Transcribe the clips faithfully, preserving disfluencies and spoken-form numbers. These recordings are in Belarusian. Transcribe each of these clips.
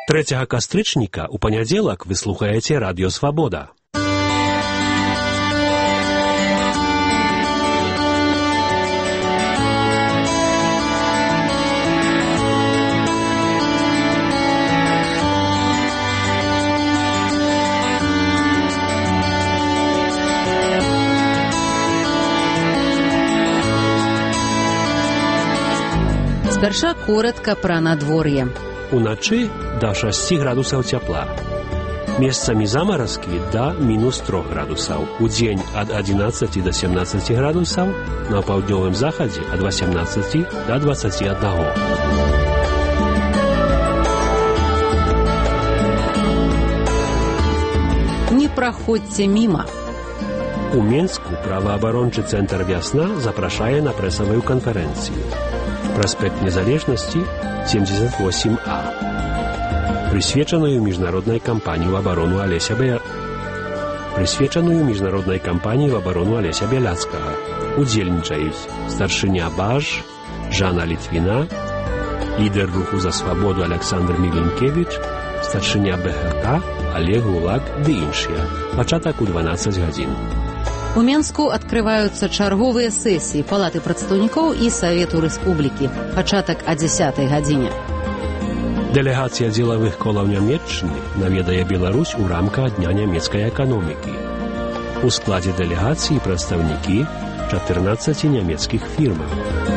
трэцяга кастрычніка у панядзелак вы слухаеце радыё Свабода. Спярша коротка пра надвор'е. Уначы да шасці градусаў цяпла. Месцамі замаразкі да мінус трох градусаў. Удзень ад адзінаццаці да сямнаццаці градусаў, на паўднёвым захадзе ад васямнаццаці да дваццаці аднаго. Не праходзьце міма. У Менску праваабарончы цэнтр «Вясна» запрашае на прэсавую канферэнцыю. Праспект Незалежнасці, семьдесят восемь А. Присвечаную міжнароднай кампанію в абарону Алеся Бе... Присвечаную міжнароднай кампанію в абарону Алеся Бяляцкага. Удзельнічаюць старшыня Баж, Жанна Літвіна, лідар руху за свабоду Александр Міленкевич, старшыня Бэ Гэ Ка, Олег Гулак ды іншыя. Пачатак у дванаццаць гадзін. У Менску адкрываюцца чарговыя сесіі Палаты прадстаўнікоў і Савету Рэспублікі. Пачатак о дзесятай гадзіне. Дэлегацыя дзелавых колаў Нямецчыны наведае Беларусь у рамках Дня нямецкай эканомікі. У складзе дэлегацыі прадстаўнікі чатырнаццаці нямецкіх фірмаў.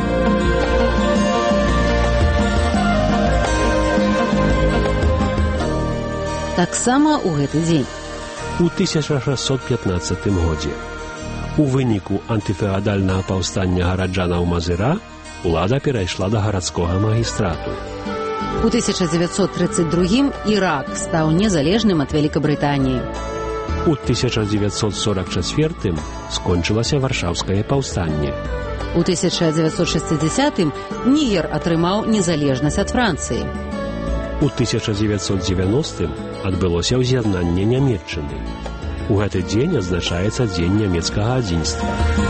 Таксама ў гэты дзень. У тысяча шэсцьсот пятнаццатым годзе. У выніку антыфеадальнага паўстання гараджанаў Мазыра улада перайшла да гарадскога магістрату. У тысяча дзевяцьсот тридцать другім Ірак стаў незалежным ад Вялікабрытаніі. У тысяча дзевяцьсот сорок чацвёртым скончылася варшаўскае паўстанне. У тысяча дзевяцьсот шэсцідзясятым Нігер атрымаў незалежнасць ад Францыі. У тысяча дзевяцьсот дзевяностым адбылося ўз'яднанне Нямецчыны. У гэты дзень адзначаецца дзень нямецкага адзінства.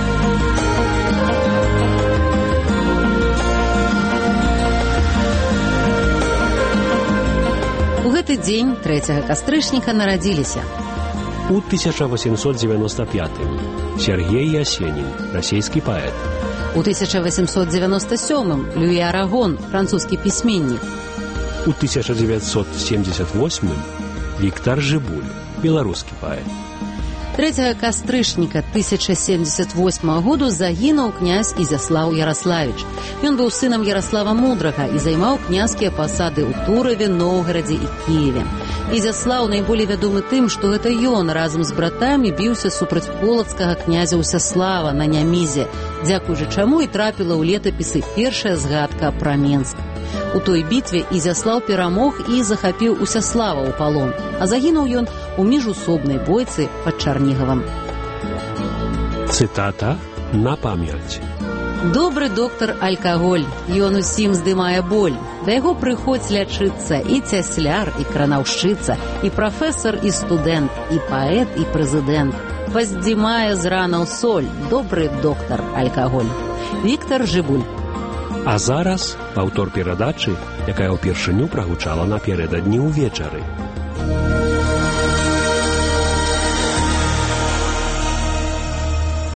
У гэты дзень трэцяга кастрычніка нарадзіліся. У тысяча восемьсот девяносто пятым Сергей Ясенін, расійскі паэт. У тысяча восемьсот девяносто сёмым Луі Арагон, французскі пісьменнік. У тысяча девятьсот семьдесят восьмым Віктор Жыбуль, беларускі паэт. трэцяга кастрычніка тысяча семьдесят восьмага году загінуў князь Ізяслаў Яраславіч. Ён быў сынам Яраслава Мудрага і займаў княжскія пасады ў Тураве, Новгарадзе і Кіеве. Ізяслаў найболей вядомы тым, што гэта ён разам з братамі біўся супраць полацкага князя Усяслава на Нямізе, дзякуючы чаму і трапіла ў летапісы першая згадка пра Менск. У той бітве Ізяслаў перамог і захапіў Усяслава ў палон, а загінуў ён у міжусобнай бойцы пад Чарнігавам. Цытата на памяць. Добры доктар алкаголь, ён усім здымае боль. Да яго прыходзь лячыцца і цясляр, і кранаўшчыца, і прафесар, і студэнт, і паэт, і прэзідэнт. Паздзімае з ранаў соль, добры доктар алкаголь. Віктор Жыбуль. А зараз паўтор перадачы, якая ўпершыню прагучала напярэдадні ўвечары.